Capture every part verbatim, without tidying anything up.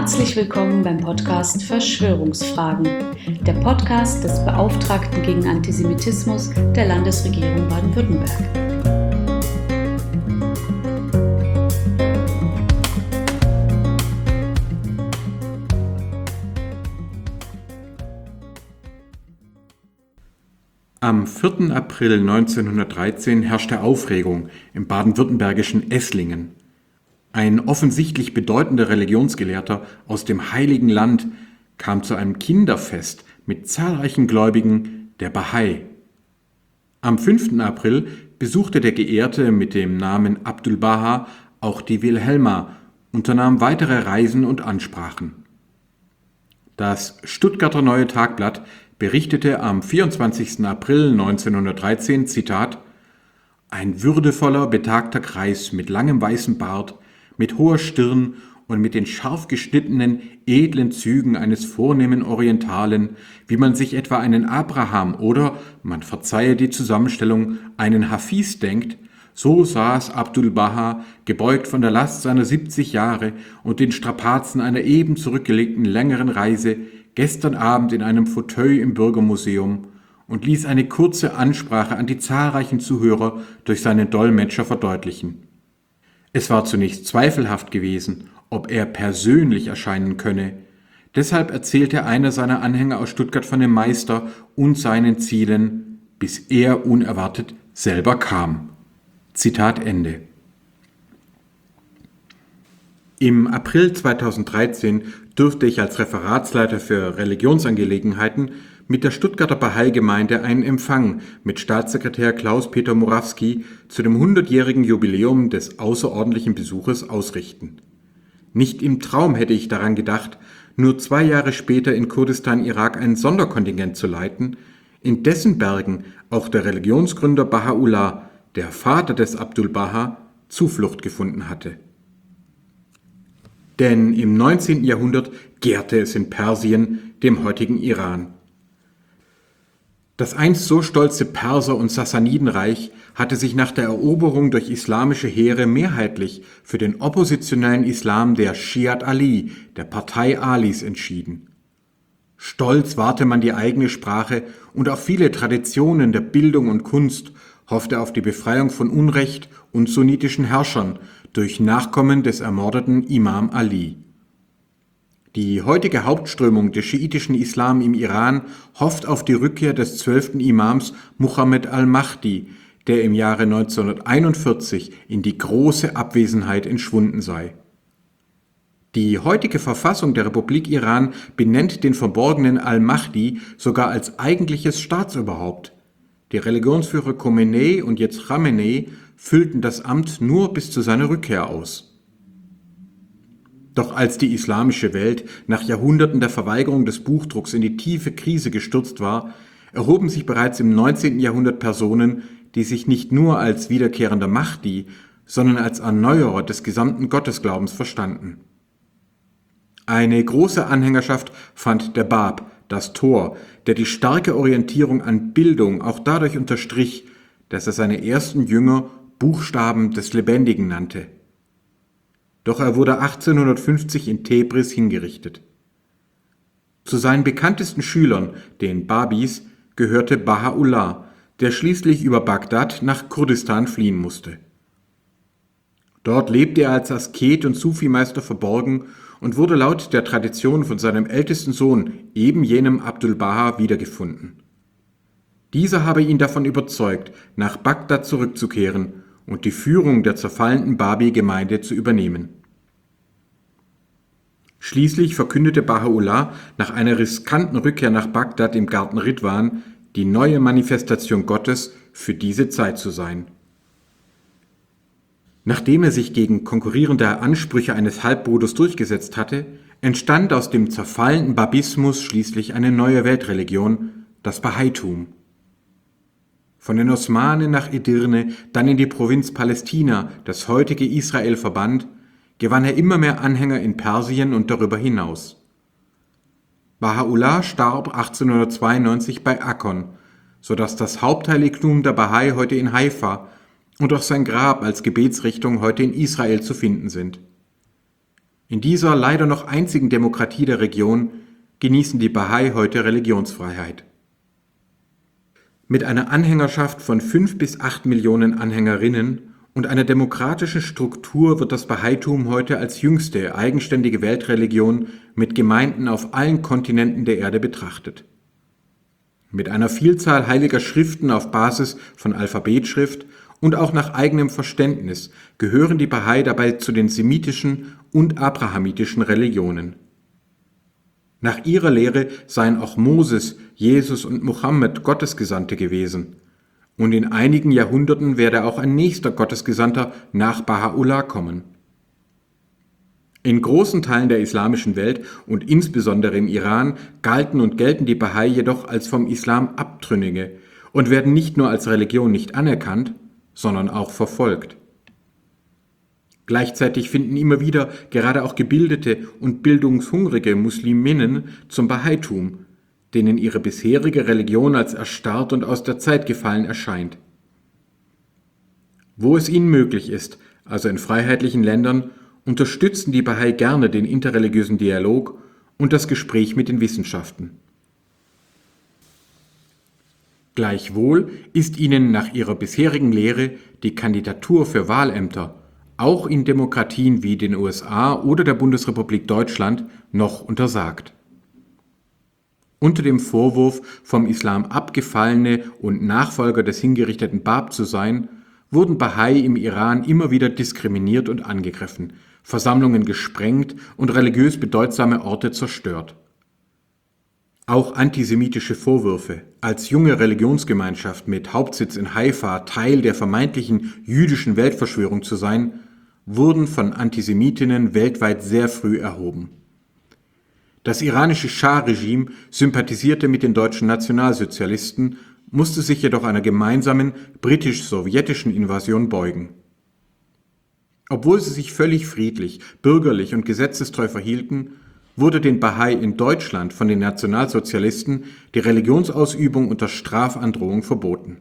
Herzlich willkommen beim Podcast Verschwörungsfragen, der Podcast des Beauftragten gegen Antisemitismus der Landesregierung Baden-Württemberg. Am vierten April neunzehnhundertdreizehn herrschte Aufregung im baden-württembergischen Esslingen. Ein offensichtlich bedeutender Religionsgelehrter aus dem Heiligen Land kam zu einem Kinderfest mit zahlreichen Gläubigen der Bahai. Am fünften April besuchte der Geehrte mit dem Namen Abdul Baha auch die Wilhelma, unternahm weitere Reisen und Ansprachen. Das Stuttgarter Neue Tagblatt berichtete am vierundzwanzigsten April neunzehnhundertdreizehn, Zitat, ein würdevoller, betagter Greis mit langem weißem Bart, mit hoher Stirn und mit den scharf geschnittenen, edlen Zügen eines vornehmen Orientalen, wie man sich etwa einen Abraham oder, man verzeihe die Zusammenstellung, einen Hafiz denkt, so saß Abdul Baha, gebeugt von der Last seiner siebzig Jahre und den Strapazen einer eben zurückgelegten längeren Reise, gestern Abend in einem Fauteuil im Bürgermuseum und ließ eine kurze Ansprache an die zahlreichen Zuhörer durch seinen Dolmetscher verdeutlichen. Es war zunächst zweifelhaft gewesen, ob er persönlich erscheinen könne. Deshalb erzählte einer seiner Anhänger aus Stuttgart von dem Meister und seinen Zielen, bis er unerwartet selber kam. Zitat Ende. Im April zweitausenddreizehn durfte ich als Referatsleiter für Religionsangelegenheiten mit der Stuttgarter Bahai-Gemeinde einen Empfang mit Staatssekretär Klaus-Peter Morawski zu dem hundertjährigen Jubiläum des außerordentlichen Besuches ausrichten. Nicht im Traum hätte ich daran gedacht, nur zwei Jahre später in Kurdistan, Irak, ein Sonderkontingent zu leiten, in dessen Bergen auch der Religionsgründer Baha'u'llah, der Vater des Abdul Baha, Zuflucht gefunden hatte. Denn im neunzehnten Jahrhundert gärte es in Persien, dem heutigen Iran. Das einst so stolze Perser- und Sassanidenreich hatte sich nach der Eroberung durch islamische Heere mehrheitlich für den oppositionellen Islam der Schiat Ali, der Partei Alis, entschieden. Stolz wahrte man die eigene Sprache und auch viele Traditionen der Bildung und Kunst, hoffte auf die Befreiung von Unrecht und sunnitischen Herrschern durch Nachkommen des ermordeten Imam Ali. Die heutige Hauptströmung des schiitischen Islam im Iran hofft auf die Rückkehr des zwölften Imams Muhammad al-Mahdi, der im Jahre neunzehnhunderteinundvierzig in die große Abwesenheit entschwunden sei. Die heutige Verfassung der Republik Iran benennt den verborgenen al-Mahdi sogar als eigentliches Staatsoberhaupt. Die Religionsführer Khomeini und jetzt Khamenei füllten das Amt nur bis zu seiner Rückkehr aus. Doch als die islamische Welt nach Jahrhunderten der Verweigerung des Buchdrucks in die tiefe Krise gestürzt war, erhoben sich bereits im neunzehnten Jahrhundert Personen, die sich nicht nur als wiederkehrender Mahdi, sondern als Erneuerer des gesamten Gottesglaubens verstanden. Eine große Anhängerschaft fand der Bab, das Tor, der die starke Orientierung an Bildung auch dadurch unterstrich, dass er seine ersten Jünger Buchstaben des Lebendigen nannte. Doch er wurde achtzehnhundertfünfzig in Tebris hingerichtet. Zu seinen bekanntesten Schülern, den Babis, gehörte Baha'u'llah, der schließlich über Bagdad nach Kurdistan fliehen musste. Dort lebte er als Asket und Sufi-Meister verborgen und wurde laut der Tradition von seinem ältesten Sohn, eben jenem Abdul Baha, wiedergefunden. Dieser habe ihn davon überzeugt, nach Bagdad zurückzukehren und die Führung der zerfallenden Babi-Gemeinde zu übernehmen. Schließlich verkündete Baha'u'llah nach einer riskanten Rückkehr nach Bagdad im Garten Ridwan, die neue Manifestation Gottes für diese Zeit zu sein. Nachdem er sich gegen konkurrierende Ansprüche eines Halbbruders durchgesetzt hatte, entstand aus dem zerfallenden Babismus schließlich eine neue Weltreligion, das Bahaitum. Von den Osmanen nach Edirne, dann in die Provinz Palästina, das heutige Israel verband, gewann er immer mehr Anhänger in Persien und darüber hinaus. Baha'u'llah starb achtzehnhundertzweiundneunzig bei Akkon, sodass das Hauptheiligtum der Bahai heute in Haifa und auch sein Grab als Gebetsrichtung heute in Israel zu finden sind. In dieser leider noch einzigen Demokratie der Region genießen die Bahai heute Religionsfreiheit. Mit einer Anhängerschaft von fünf bis acht Millionen Anhängerinnen und einer demokratischen Struktur wird das Bahaitum heute als jüngste eigenständige Weltreligion mit Gemeinden auf allen Kontinenten der Erde betrachtet. Mit einer Vielzahl heiliger Schriften auf Basis von Alphabetschrift und auch nach eigenem Verständnis gehören die Bahai dabei zu den semitischen und abrahamitischen Religionen. Nach ihrer Lehre seien auch Moses, Jesus und Mohammed Gottesgesandte gewesen. Und in einigen Jahrhunderten werde auch ein nächster Gottesgesandter nach Baha'u'llah kommen. In großen Teilen der islamischen Welt und insbesondere im Iran galten und gelten die Bahai jedoch als vom Islam Abtrünnige und werden nicht nur als Religion nicht anerkannt, sondern auch verfolgt. Gleichzeitig finden immer wieder gerade auch gebildete und bildungshungrige Musliminnen zum Bahaitum, denen ihre bisherige Religion als erstarrt und aus der Zeit gefallen erscheint. Wo es ihnen möglich ist, also in freiheitlichen Ländern, unterstützen die Bahai gerne den interreligiösen Dialog und das Gespräch mit den Wissenschaften. Gleichwohl ist ihnen nach ihrer bisherigen Lehre die Kandidatur für Wahlämter auch in Demokratien wie den U S A oder der Bundesrepublik Deutschland noch untersagt. Unter dem Vorwurf, vom Islam abgefallene und Nachfolger des hingerichteten Bab zu sein, wurden Bahai im Iran immer wieder diskriminiert und angegriffen, Versammlungen gesprengt und religiös bedeutsame Orte zerstört. Auch antisemitische Vorwürfe, als junge Religionsgemeinschaft mit Hauptsitz in Haifa Teil der vermeintlichen jüdischen Weltverschwörung zu sein, wurden von Antisemitinnen weltweit sehr früh erhoben. Das iranische Schah-Regime sympathisierte mit den deutschen Nationalsozialisten, musste sich jedoch einer gemeinsamen britisch-sowjetischen Invasion beugen. Obwohl sie sich völlig friedlich, bürgerlich und gesetzestreu verhielten, wurde den Bahai in Deutschland von den Nationalsozialisten die Religionsausübung unter Strafandrohung verboten.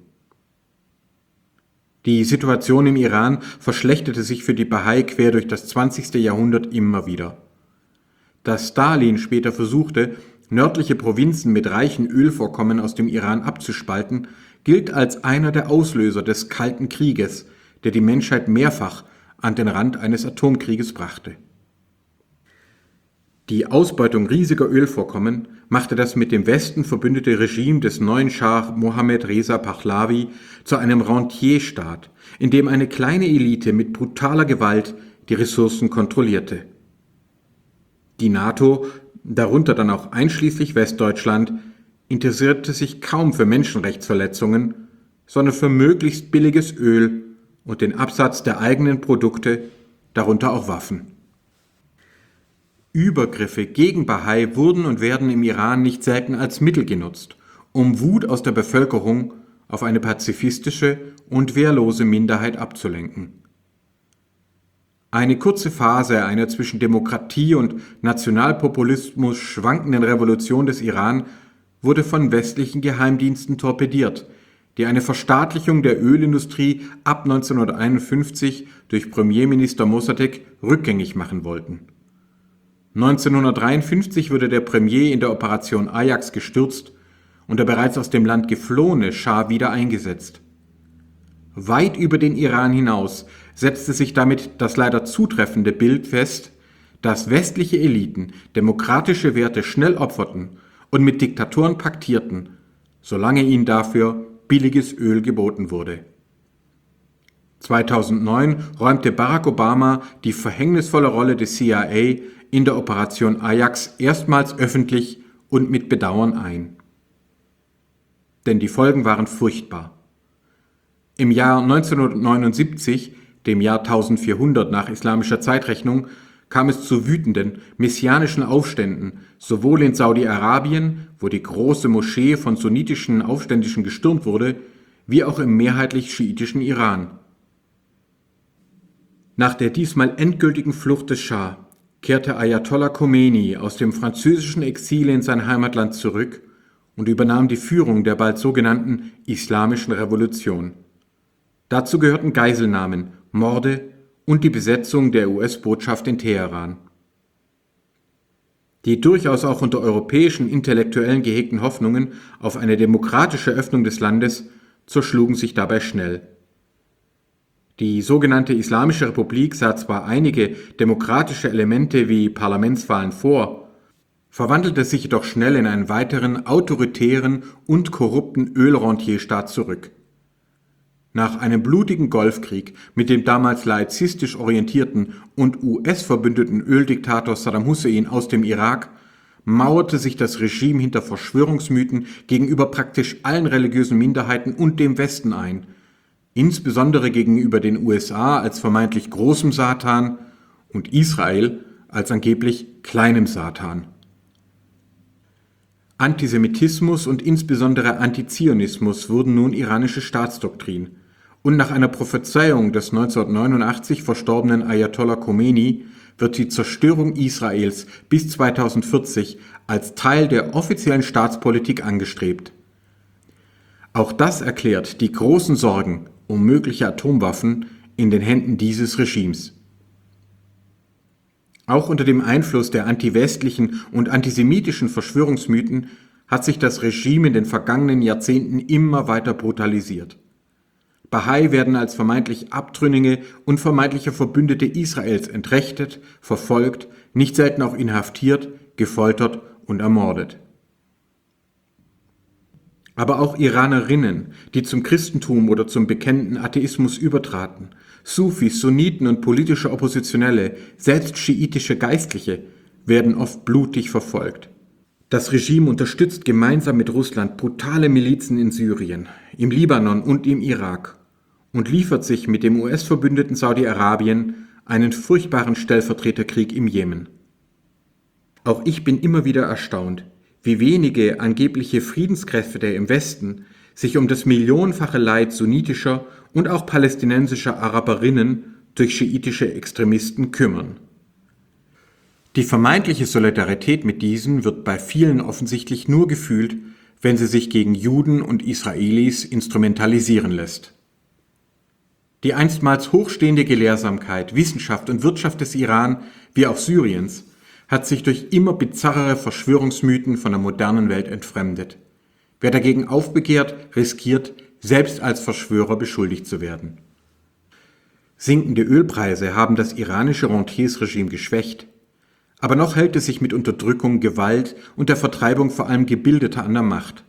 Die Situation im Iran verschlechterte sich für die Bahai quer durch das zwanzigste Jahrhundert immer wieder. Dass Stalin später versuchte, nördliche Provinzen mit reichen Ölvorkommen aus dem Iran abzuspalten, gilt als einer der Auslöser des Kalten Krieges, der die Menschheit mehrfach an den Rand eines Atomkrieges brachte. Die Ausbeutung riesiger Ölvorkommen machte das mit dem Westen verbündete Regime des neuen Schah Mohammad Reza Pahlavi zu einem Rentierstaat, in dem eine kleine Elite mit brutaler Gewalt die Ressourcen kontrollierte. Die NATO, darunter dann auch einschließlich Westdeutschland, interessierte sich kaum für Menschenrechtsverletzungen, sondern für möglichst billiges Öl und den Absatz der eigenen Produkte, darunter auch Waffen. Übergriffe gegen Bahai wurden und werden im Iran nicht selten als Mittel genutzt, um Wut aus der Bevölkerung auf eine pazifistische und wehrlose Minderheit abzulenken. Eine kurze Phase einer zwischen Demokratie und Nationalpopulismus schwankenden Revolution des Iran wurde von westlichen Geheimdiensten torpediert, die eine Verstaatlichung der Ölindustrie ab neunzehnhunderteinundfünfzig durch Premierminister Mossadegh rückgängig machen wollten. neunzehnhundertdreiundfünfzig wurde der Premier in der Operation Ajax gestürzt und der bereits aus dem Land geflohene Schah wieder eingesetzt. Weit über den Iran hinaus setzte sich damit das leider zutreffende Bild fest, dass westliche Eliten demokratische Werte schnell opferten und mit Diktatoren paktierten, solange ihnen dafür billiges Öl geboten wurde. zweitausendneun räumte Barack Obama die verhängnisvolle Rolle des C I A in der Operation Ajax erstmals öffentlich und mit Bedauern ein. Denn die Folgen waren furchtbar. Im Jahr neunzehnhundertneunundsiebzig, dem Jahr eintausendvierhundert nach islamischer Zeitrechnung, kam es zu wütenden, messianischen Aufständen, sowohl in Saudi-Arabien, wo die große Moschee von sunnitischen Aufständischen gestürmt wurde, wie auch im mehrheitlich schiitischen Iran. Nach der diesmal endgültigen Flucht des Schah kehrte Ayatollah Khomeini aus dem französischen Exil in sein Heimatland zurück und übernahm die Führung der bald sogenannten Islamischen Revolution. Dazu gehörten Geiselnahmen, Morde und die Besetzung der U S-Botschaft in Teheran. Die durchaus auch unter europäischen Intellektuellen gehegten Hoffnungen auf eine demokratische Öffnung des Landes zerschlugen sich dabei schnell. Die sogenannte Islamische Republik sah zwar einige demokratische Elemente wie Parlamentswahlen vor, verwandelte sich jedoch schnell in einen weiteren autoritären und korrupten Ölrentierstaat zurück. Nach einem blutigen Golfkrieg mit dem damals laizistisch orientierten und U S-verbündeten Öldiktator Saddam Hussein aus dem Irak mauerte sich das Regime hinter Verschwörungsmythen gegenüber praktisch allen religiösen Minderheiten und dem Westen ein, insbesondere gegenüber den U S A als vermeintlich großem Satan und Israel als angeblich kleinem Satan. Antisemitismus und insbesondere Antizionismus wurden nun iranische Staatsdoktrin, und nach einer Prophezeiung des neunzehnhundertneunundachtzig verstorbenen Ayatollah Khomeini wird die Zerstörung Israels bis zweitausendvierzig als Teil der offiziellen Staatspolitik angestrebt. Auch das erklärt die großen Sorgen um mögliche Atomwaffen in den Händen dieses Regimes. Auch unter dem Einfluss der antiwestlichen und antisemitischen Verschwörungsmythen hat sich das Regime in den vergangenen Jahrzehnten immer weiter brutalisiert. Bahai werden als vermeintlich Abtrünnige und vermeintliche Verbündete Israels entrechtet, verfolgt, nicht selten auch inhaftiert, gefoltert und ermordet. Aber auch Iranerinnen, die zum Christentum oder zum bekennenden Atheismus übertraten, Sufis, Sunniten und politische Oppositionelle, selbst schiitische Geistliche, werden oft blutig verfolgt. Das Regime unterstützt gemeinsam mit Russland brutale Milizen in Syrien, im Libanon und im Irak und liefert sich mit dem U S-Verbündeten Saudi-Arabien einen furchtbaren Stellvertreterkrieg im Jemen. Auch ich bin immer wieder erstaunt, wie wenige angebliche Friedenskräfte im Westen sich um das millionenfache Leid sunnitischer und auch palästinensischer Araberinnen durch schiitische Extremisten kümmern. Die vermeintliche Solidarität mit diesen wird bei vielen offensichtlich nur gefühlt, wenn sie sich gegen Juden und Israelis instrumentalisieren lässt. Die einstmals hochstehende Gelehrsamkeit, Wissenschaft und Wirtschaft des Iran wie auch Syriens hat sich durch immer bizarrere Verschwörungsmythen von der modernen Welt entfremdet. Wer dagegen aufbegehrt, riskiert, selbst als Verschwörer beschuldigt zu werden. Sinkende Ölpreise haben das iranische Rentiersregime geschwächt, aber noch hält es sich mit Unterdrückung, Gewalt und der Vertreibung vor allem Gebildeter an der Macht.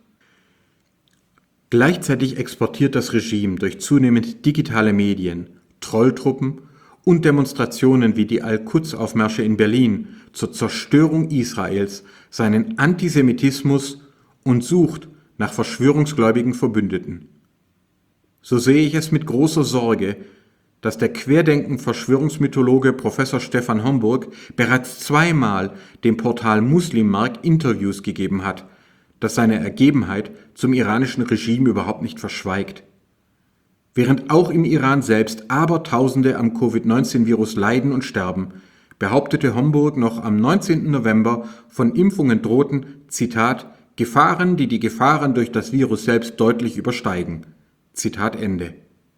Gleichzeitig exportiert das Regime durch zunehmend digitale Medien, Trolltruppen und Demonstrationen wie die Al-Quds-Aufmärsche in Berlin zur Zerstörung Israels seinen Antisemitismus und sucht nach verschwörungsgläubigen Verbündeten. So sehe ich es mit großer Sorge, dass der Querdenken-Verschwörungsmythologe Professor Stefan Homburg bereits zweimal dem Portal Muslimmark Interviews gegeben hat, das seine Ergebenheit zum iranischen Regime überhaupt nicht verschweigt. Während auch im Iran selbst Abertausende am Covid neunzehn Virus leiden und sterben, behauptete Homburg noch am neunzehnten November, von Impfungen drohten, Zitat, Gefahren, die die Gefahren durch das Virus selbst deutlich übersteigen. Zitat Ende.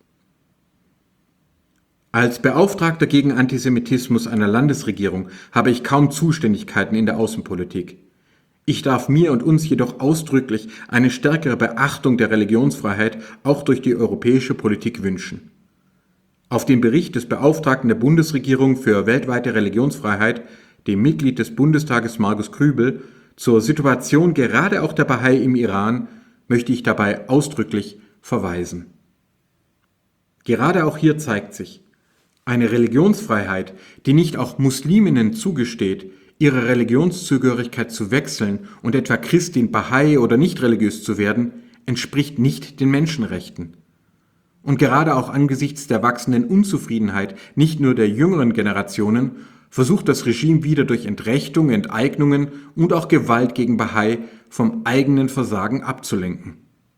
Als Beauftragter gegen Antisemitismus einer Landesregierung habe ich kaum Zuständigkeiten in der Außenpolitik. Ich darf mir und uns jedoch ausdrücklich eine stärkere Beachtung der Religionsfreiheit auch durch die europäische Politik wünschen. Auf den Bericht des Beauftragten der Bundesregierung für weltweite Religionsfreiheit, dem Mitglied des Bundestages Markus Krübel, zur Situation gerade auch der Bahai im Iran, möchte ich dabei ausdrücklich verweisen. Gerade auch hier zeigt sich, eine Religionsfreiheit, die nicht auch Musliminnen zugesteht, ihre Religionszugehörigkeit zu wechseln und etwa Christin, Bahai oder nicht religiös zu werden, entspricht nicht den Menschenrechten. Und gerade auch angesichts der wachsenden Unzufriedenheit nicht nur der jüngeren Generationen versucht das Regime wieder durch Entrechtung, Enteignungen und auch Gewalt gegen Bahai vom eigenen Versagen abzulenken.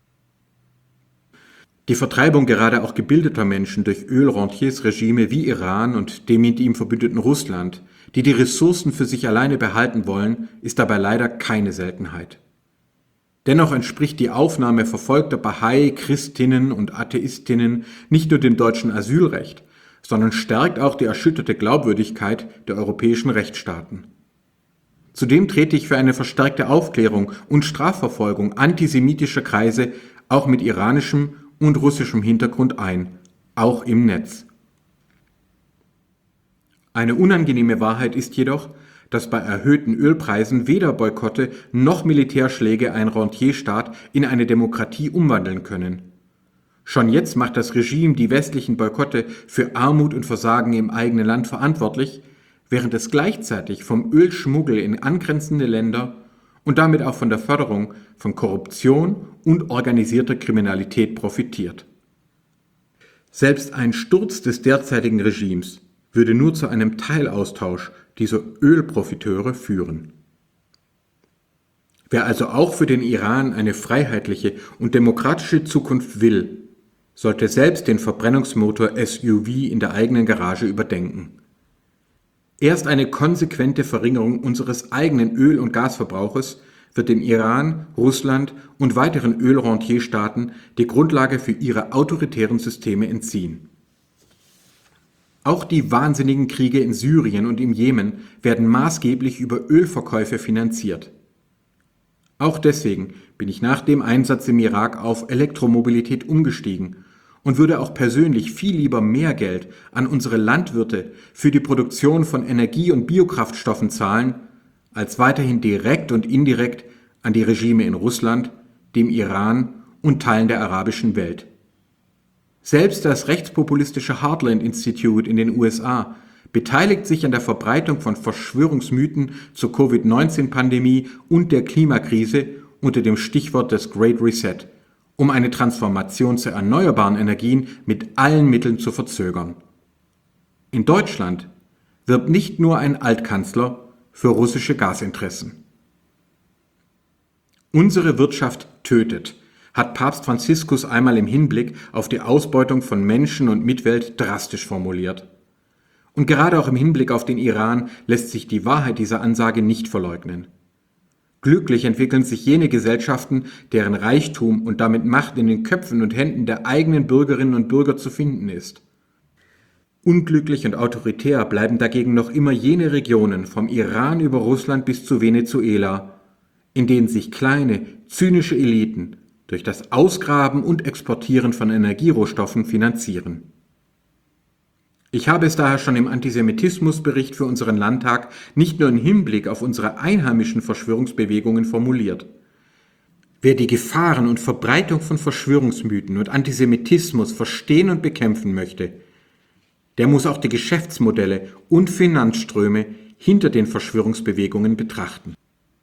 Die Vertreibung gerade auch gebildeter Menschen durch Ölrentiersregime wie Iran und dem mit ihm verbündeten Russland, die die Ressourcen für sich alleine behalten wollen, ist dabei leider keine Seltenheit. Dennoch entspricht die Aufnahme verfolgter Bahai, Christinnen und Atheistinnen nicht nur dem deutschen Asylrecht, sondern stärkt auch die erschütterte Glaubwürdigkeit der europäischen Rechtsstaaten. Zudem trete ich für eine verstärkte Aufklärung und Strafverfolgung antisemitischer Kreise auch mit iranischem und russischem Hintergrund ein, auch im Netz. Eine unangenehme Wahrheit ist jedoch, dass bei erhöhten Ölpreisen weder Boykotte noch Militärschläge einen Rentierstaat in eine Demokratie umwandeln können. Schon jetzt macht das Regime die westlichen Boykotte für Armut und Versagen im eigenen Land verantwortlich, während es gleichzeitig vom Ölschmuggel in angrenzende Länder und damit auch von der Förderung von Korruption und organisierter Kriminalität profitiert. Selbst ein Sturz des derzeitigen Regimes würde nur zu einem Teilaustausch dieser Ölprofiteure führen. Wer also auch für den Iran eine freiheitliche und demokratische Zukunft will, sollte selbst den Verbrennungsmotor S U V in der eigenen Garage überdenken. Erst eine konsequente Verringerung unseres eigenen Öl- und Gasverbrauches wird dem Iran, Russland und weiteren Ölrentierstaaten die Grundlage für ihre autoritären Systeme entziehen. Auch die wahnsinnigen Kriege in Syrien und im Jemen werden maßgeblich über Ölverkäufe finanziert. Auch deswegen bin ich nach dem Einsatz im Irak auf Elektromobilität umgestiegen und würde auch persönlich viel lieber mehr Geld an unsere Landwirte für die Produktion von Energie- und Biokraftstoffen zahlen, als weiterhin direkt und indirekt an die Regime in Russland, dem Iran und Teilen der arabischen Welt. Selbst das rechtspopulistische Heartland Institute in den U S A beteiligt sich an der Verbreitung von Verschwörungsmythen zur Covid neunzehn Pandemie und der Klimakrise unter dem Stichwort des Great Reset, um eine Transformation zu erneuerbaren Energien mit allen Mitteln zu verzögern. In Deutschland wirbt nicht nur ein Altkanzler für russische Gasinteressen. Unsere Wirtschaft tötet, hat Papst Franziskus einmal im Hinblick auf die Ausbeutung von Menschen und Mitwelt drastisch formuliert. Und gerade auch im Hinblick auf den Iran lässt sich die Wahrheit dieser Ansage nicht verleugnen. Glücklich entwickeln sich jene Gesellschaften, deren Reichtum und damit Macht in den Köpfen und Händen der eigenen Bürgerinnen und Bürger zu finden ist. Unglücklich und autoritär bleiben dagegen noch immer jene Regionen vom Iran über Russland bis zu Venezuela, in denen sich kleine, zynische Eliten durch das Ausgraben und Exportieren von Energierohstoffen finanzieren. Ich habe es daher schon im Antisemitismusbericht für unseren Landtag nicht nur im Hinblick auf unsere einheimischen Verschwörungsbewegungen formuliert. Wer die Gefahren und Verbreitung von Verschwörungsmythen und Antisemitismus verstehen und bekämpfen möchte, der muss auch die Geschäftsmodelle und Finanzströme hinter den Verschwörungsbewegungen betrachten.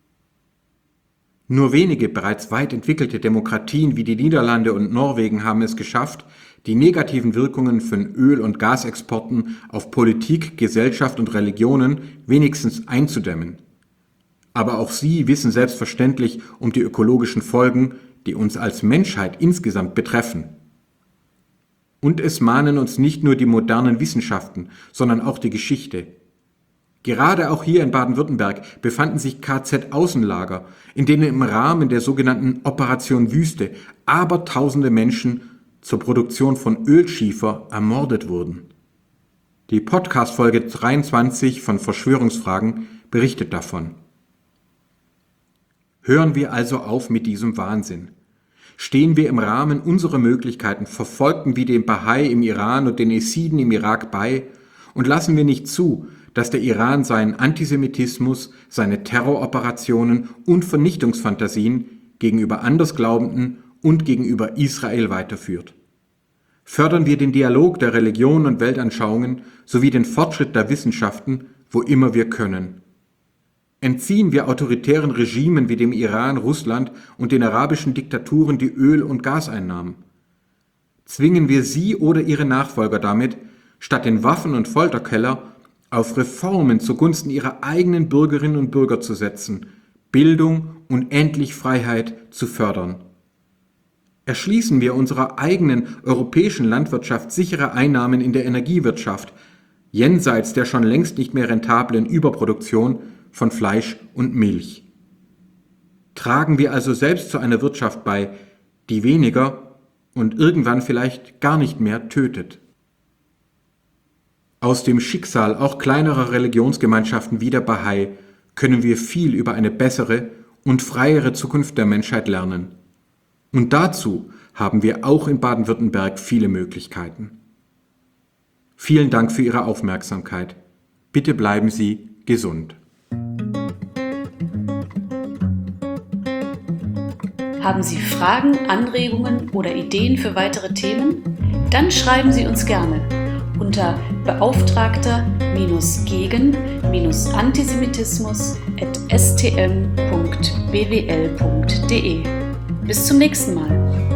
Nur wenige bereits weit entwickelte Demokratien wie die Niederlande und Norwegen haben es geschafft, die negativen Wirkungen von Öl- und Gasexporten auf Politik, Gesellschaft und Religionen wenigstens einzudämmen. Aber auch sie wissen selbstverständlich um die ökologischen Folgen, die uns als Menschheit insgesamt betreffen. Und es mahnen uns nicht nur die modernen Wissenschaften, sondern auch die Geschichte. Gerade auch hier in Baden-Württemberg befanden sich K Z-Außenlager, in denen im Rahmen der sogenannten Operation Wüste abertausende Menschen zur Produktion von Ölschiefer ermordet wurden. Die Podcast-Folge dreiundzwanzig von Verschwörungsfragen berichtet davon. Hören wir also auf mit diesem Wahnsinn. Stehen wir im Rahmen unserer Möglichkeiten Verfolgten wie den Bahai im Iran und den Jesiden im Irak bei und lassen wir nicht zu, dass der Iran seinen Antisemitismus, seine Terroroperationen und Vernichtungsfantasien gegenüber Andersglaubenden und gegenüber Israel weiterführt. Fördern wir den Dialog der Religionen und Weltanschauungen sowie den Fortschritt der Wissenschaften, wo immer wir können. Entziehen wir autoritären Regimen wie dem Iran, Russland und den arabischen Diktaturen die Öl- und Gaseinnahmen. Zwingen wir sie oder ihre Nachfolger damit, statt den Waffen- und Folterkeller auf Reformen zugunsten ihrer eigenen Bürgerinnen und Bürger zu setzen, Bildung und endlich Freiheit zu fördern. Erschließen wir unserer eigenen europäischen Landwirtschaft sichere Einnahmen in der Energiewirtschaft, jenseits der schon längst nicht mehr rentablen Überproduktion von Fleisch und Milch. Tragen wir also selbst zu einer Wirtschaft bei, die weniger und irgendwann vielleicht gar nicht mehr tötet. Aus dem Schicksal auch kleinerer Religionsgemeinschaften wie der Bahai können wir viel über eine bessere und freiere Zukunft der Menschheit lernen. Und dazu haben wir auch in Baden-Württemberg viele Möglichkeiten. Vielen Dank für Ihre Aufmerksamkeit. Bitte bleiben Sie gesund. Haben Sie Fragen, Anregungen oder Ideen für weitere Themen? Dann schreiben Sie uns gerne unter beauftragter gegen antisemitismus at s t m punkt b w l punkt d e. Bis zum nächsten Mal.